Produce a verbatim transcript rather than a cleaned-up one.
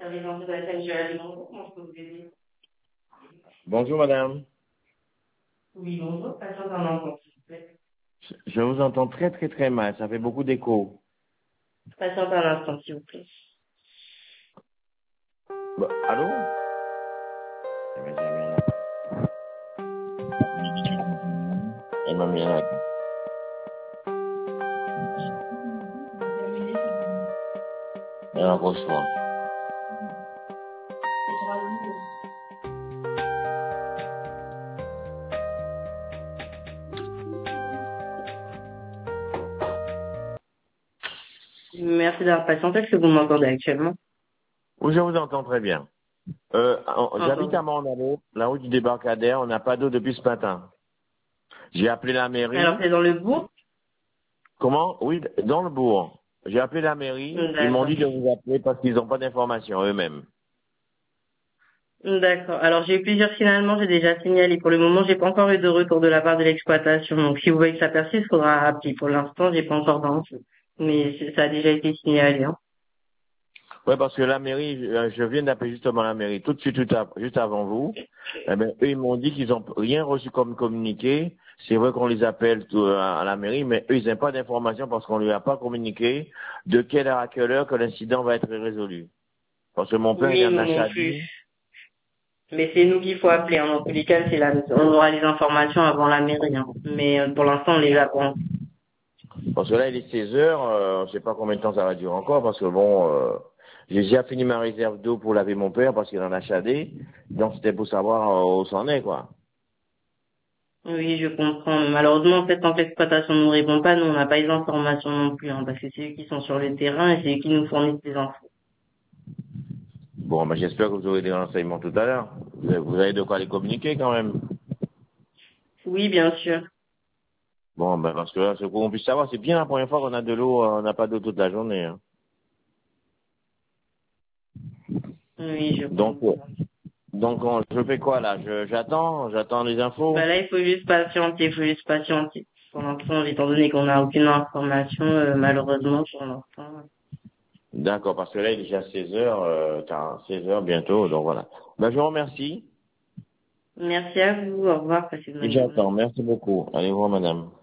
Bonjour madame. Oui, bonjour, patiente un instant, s'il vous plaît. Je je vous entends très très très mal, ça fait beaucoup d'écho. Patiente un instant, s'il vous plaît. Bah, allô? Eh ben, j'ai mis là. Elle m'a mis là. Elle accroche-moi. Merci d'avoir patienté. Est-ce que vous m'entendez actuellement? Oui, je vous entends très bien. Euh, en- j'habite à Entendu. Mornalo, la route du débarcadère, on n'a pas d'eau depuis ce matin. J'ai appelé la Alors, mairie. c'est dans le bourg? Comment? Oui, dans le bourg. J'ai appelé la mairie, ils m'ont D'accord. dit de vous appeler parce qu'ils n'ont pas d'informations eux-mêmes. D'accord. Alors, j'ai eu plusieurs signalements, j'ai déjà signalé. Pour le moment, j'ai pas encore eu de retour de la part de l'exploitation. Donc, si vous voyez que ça persiste, il faudra rappeler. Pour l'instant, j'ai pas encore d'infos. Mais c'est- ça a déjà été signalé, hein. Ouais, parce que la mairie, je, je viens d'appeler justement la mairie tout de suite, tout à- juste avant vous. Eh ben, eux, ils m'ont dit qu'ils n'ont rien reçu comme communiqué. C'est vrai qu'on les appelle tout, euh, à la mairie, mais eux, ils n'ont pas d'informations parce qu'on ne lui a pas communiqué de quelle heure à quelle heure que l'incident va être résolu. Parce que mon père, il Oui, est en nous non plus. Achadi. Mais c'est nous qu'il faut appeler, hein. Dans tous les cas, c'est la, on aura les informations avant la mairie, hein. Mais euh, pour l'instant, on les a pas. Parce que là, il est seize heures, euh, je ne sais pas combien de temps ça va durer encore, parce que bon, euh, j'ai déjà fini ma réserve d'eau pour laver mon père parce qu'il en a chadé. Donc c'était pour savoir euh, où c'en est, quoi. Oui, je comprends. Malheureusement, en fait, tant que l'exploitation ne nous répond pas, nous, on n'a pas les informations non plus, hein, parce que c'est eux qui sont sur le terrain et c'est eux qui nous fournissent des infos. Bon, ben, j'espère que vous aurez des renseignements tout à l'heure. Vous avez, vous avez de quoi les communiquer quand même. Oui, bien sûr. Bon, ben, parce que là, ce qu'on puisse savoir, c'est bien la première fois qu'on a de l'eau, euh, on n'a pas d'eau toute la journée. Hein. Oui, je Donc, euh, comprends. donc on- je fais quoi là? Je, j'attends, j'attends les infos. Bah là, il faut juste patienter, il faut juste patienter. Pour l'instant, étant donné qu'on n'a aucune information, euh, malheureusement, pour l'instant. D'accord, parce que là, il est déjà seize heures, euh, car seize heures bientôt, donc voilà. Ben, je vous remercie. Merci à vous. Au revoir. Passez une Et bonne journée. j'attends. Merci beaucoup. Allez voir, madame.